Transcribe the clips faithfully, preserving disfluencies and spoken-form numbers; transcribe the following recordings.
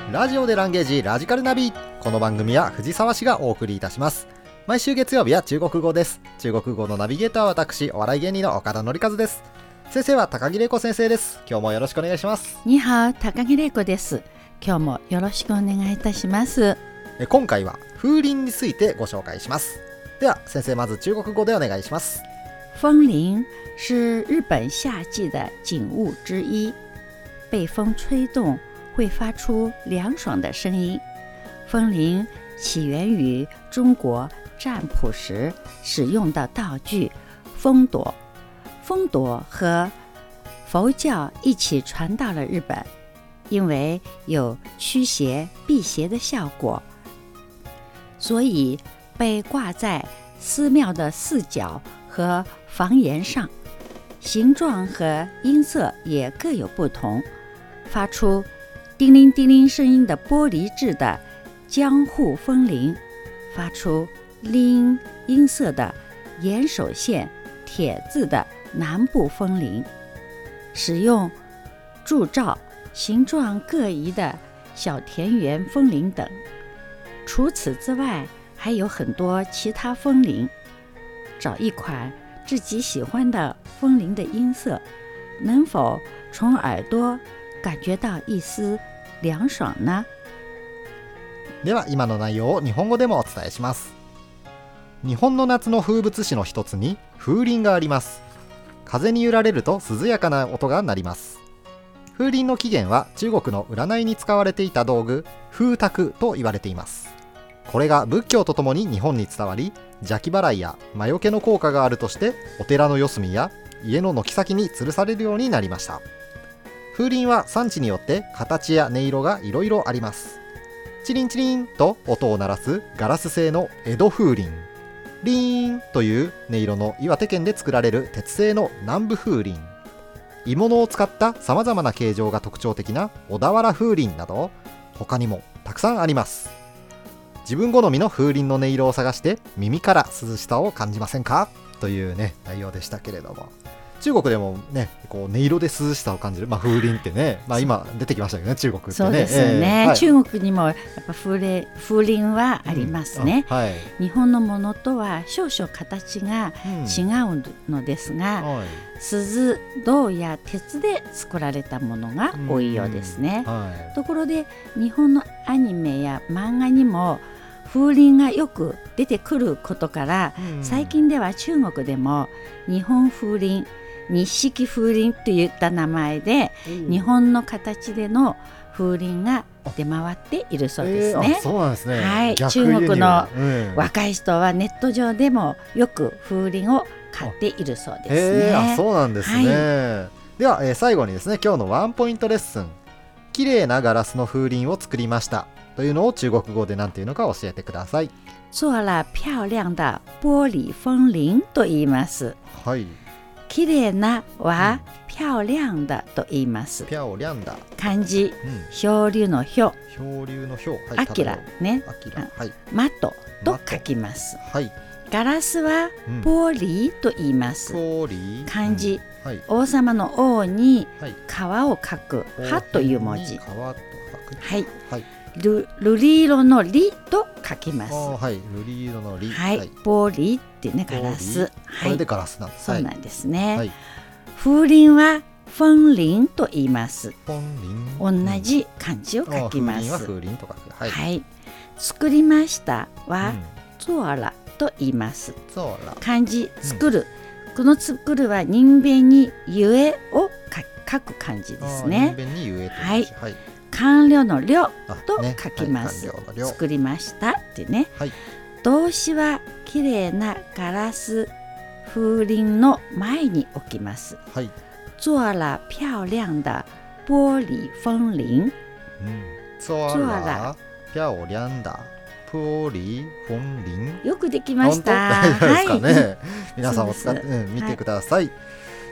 ラジオでランゲージラジカルナビ。この番組は藤沢市がお送りいたします。毎週月曜日は中国語です。中国語のナビゲーターは私、お笑い芸人の岡田典和です。先生は高木玲子先生です。今日もよろしくお願いします。 にはお、高木玲子です。今日もよろしくお願いいたします。 え今回は風鈴についてご紹介します。では先生、まず中国語でお願いします。 風鈴是日本夏季的景物之一，被风吹动会发出凉爽的声音。风铃起源于中国占卜时使用的道具风朵，风朵和佛教一起传到了日本，因为有驱邪辟邪的效果，所以被挂在寺庙的四角和房檐上，形状和音色也各有不同。发出叮铃叮铃声音的玻璃制的江户风铃，发出铃音色的岩手县铁字的南部风铃，使用铸造形状各异的小田园风铃等。除此之外，还有很多其他风铃。找一款自己喜欢的风铃的音色，能否从耳朵感觉到一丝凉爽呢？ では今の内容を日本語でもお伝えします。日本の夏の風物詩の一つに風鈴があります。風に揺られると涼やかな音が鳴ります。風鈴の起源は中国の占いに使われていた道具風卓と言われています。これが仏教とともに日本に伝わり、邪気払いや魔除けの効果があるとしてお寺の四隅や家の軒先に吊るされるようになりました。風鈴は産地によって形や音色がいろいろあります。チリンチリンと音を鳴らすガラス製の江戸風鈴、リーンという音色の岩手県で作られる鉄製の南部風鈴、鋳物を使ったさまざまな形状が特徴的な小田原風鈴など、他にもたくさんあります。自分好みの風鈴の音色を探して耳から涼しさを感じませんか、というね内容でしたけれども、中国でもねこう音色で涼しさを感じる、まあ、風鈴ってね、まあ、今出てきましたけどね、中国ってね。 そうですよね、 えーはい、 中国にもやっぱ風鈴、風鈴はありますね、 うんはい、 日本のものとは少々形が違うのですが、うんはい、鈴、銅や鉄で作られたものが多いようですね、うんはい、ところで日本のアニメや漫画にも風鈴がよく出てくることから、うん、最近では中国でも日本風鈴、日式風鈴といった名前で、うん、日本の形での風鈴が出回っているそうですね。 えー、そうなんですね、 はい、中国の若い人はネット上でもよく風鈴を買っているそうですね。 えー、あそうなんですね、はい、では、えー、最後にですね、今日のワンポイントレッスン、綺麗なガラスの風鈴を作りましたというのを中国語で何ていうのか教えてください。 做了漂亮的玻璃風鈴と言います。 はい、 綺麗なは、うん、漂亮だと言います。 漂亮だ、漢字、うん、漂流の漂、 漂流の漂、はい、 アキラね、 アキラ、はい、 マットと書きます。 はい、 ガラスは玻璃と言います。 玻璃、 漢字、 うんはい、 王様の王に川を書く葉という文字、 川と書く、 はい、はい、ル, ルリ色のリと書きます。 はい、ルリ色のリ、 はい、はい、玻璃ってね、ガラス、はい、 これでガラスなんです。 そうなんですね、はい、 風鈴は風鈴と言います。 風鈴、同じ漢字を書きます。 風鈴は風鈴と書く、はい、 はい、作りましたは、うん、做了と言います。漢字、作る、うん、この作るは人弁にゆえを書く漢字ですね。 人弁にゆえと、 はい、はい、完了の了と書きます、 ねはい、 作りましたってね、 はい、 動詞はきれいなガラス風鈴の前に置きます、 はい、 做了漂亮的玻璃風鈴、 うん、做了漂亮的玻璃風鈴、 よくできました。 大丈夫ですかね、はい、皆さんも使って、 うん、 見てください、はい、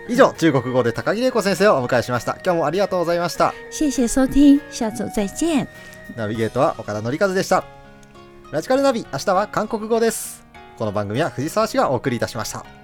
以上、中国語で高木玲子先生をお迎えしました。今日もありがとうございました。 謝謝收聽、下次再見。 ナビゲートは岡田典和でした。ラジカルナビ、明日は韓国語です。この番組は藤沢市がお送りいたしました。